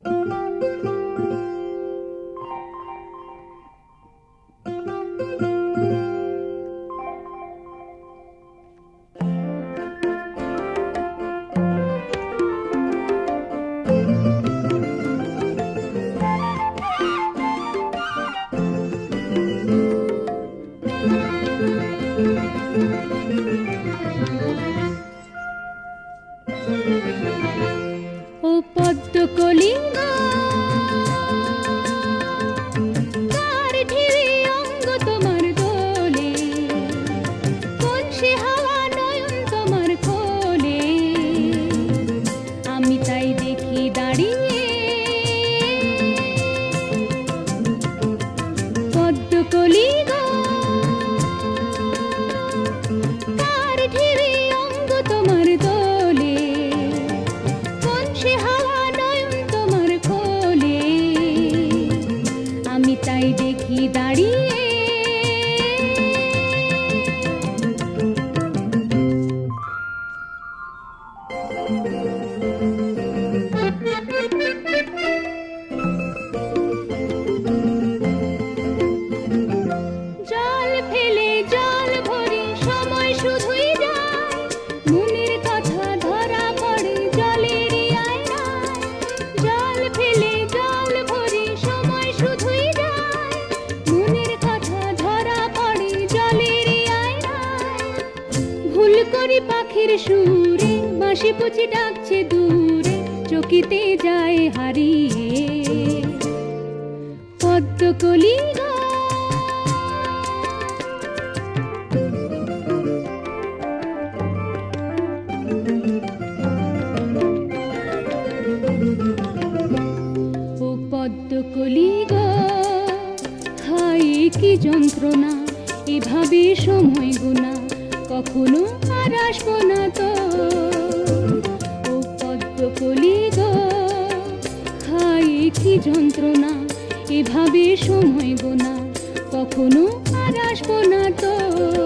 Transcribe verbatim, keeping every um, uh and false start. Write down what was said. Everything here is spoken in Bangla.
ও পদ্ম কলিঙ্গ কার ঢেউয়ে অঙ্গ তোমার দোলে, কোন সে হাওয়া নয়ন তোমার খোলে, আমি তাই দেখি দাঁড়িয়ে পদ্ম কলিঙ্গ কার ঢেউয়ে অঙ্গ তোমার দোলে, কোন সে হাওয়া নয়ন তোমার খোলে, আমি তাই দেখি দাঁড়িয়ে জল ফেলে জল ভরি সময় শুধুই যায়, মনের কথা ধরা পড়ে জলেরই আয়নায়। জল ফেলে জল ভরি সময় শুধুই যায়, মনের কথা ধরা পড়ে জলেরই আয়নায়। ভুল করি পাখির সুরে বাঁশি বুঝি ডাকছে দূরে, চকিতে যায় হারিয়ে পদ্ম কলিঙ্গ। ও পদ্ম কলিঙ্গ হায় কি যন্ত্রণা, এভাবে সময় গোনা কখনো আর আসবো না তো। ও পদ্ম কলিঙ্গ হায় কি যন্ত্রণা, এভাবে সময় গোনা কখনো আর আসবো না তো।